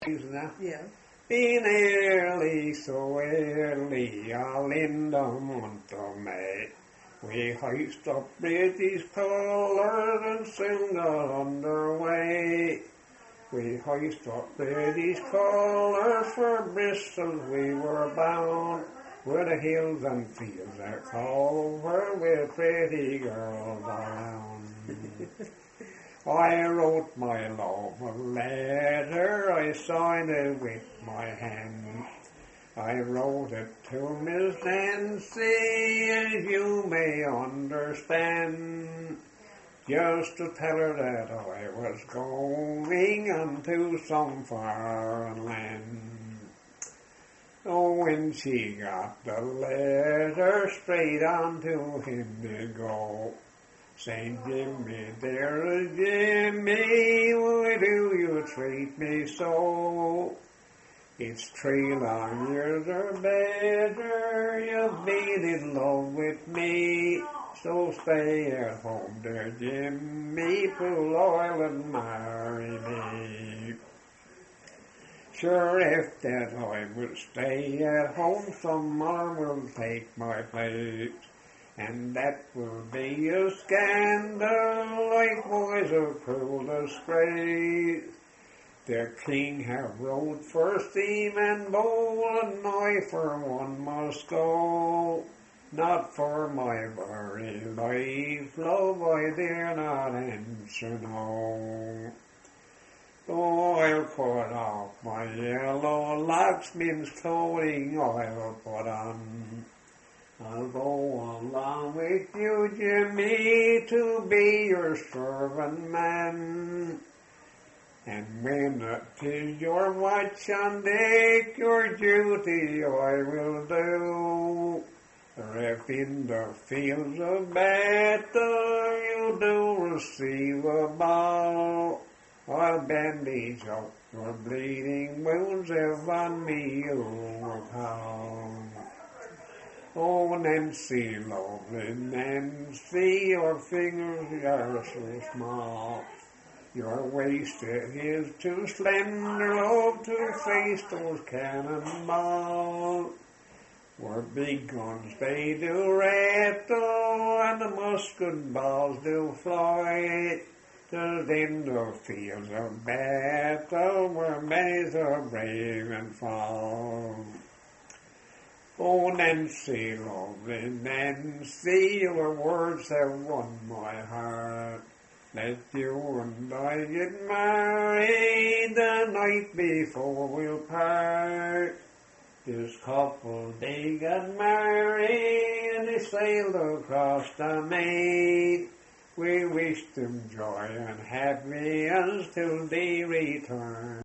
Yeah. Been early, so early, all in the month of May. We hoist up British colours and soon got underway. We hoist up British colours for Bristol we were bound, where the hills and fields are covered with pretty girls around. I wrote my love a letter, I signed it with my hand. I wrote it to Miss Nancy, as you may understand, just to tell her that I was going unto some foreign land. Oh, when she got the letter, straight on to him did go, saying, Jimmy, dear Jimmy, why do you treat me so? It's 3 long years or better, you've been in love with me, so stay at home, dear Jimmy, pull oil and marry me. Sure, if that I will stay at home, someone will take my place, and that will be a scandal, likewise a cruel disgrace. The king have rode for steam and bowl, and I for one must go. Not for my very life, love, I dare not answer no. Oh, I'll put off my yellow locks, men's clothing I'll put on. I'll go along with you, Jimmy, to be your servant man. And when it is your watch on deck, your duty I will do. Or if in the fields of battle you do receive a ball, I'll bandage up your bleeding wounds if on me you will call. Oh, Nancy, lovely Nancy, your fingers are so small. Your waist is too slender, love, to face those cannonballs. Where big guns they do rattle, and the musket balls do fly. Till in the fields of battle, where many's a brave and fall. Oh, Nancy, lovely Nancy, your words have won my heart. Let you and I get married the night before we'll part. This couple, they got married and they sailed across the main. We wish them joy and happiness till they return.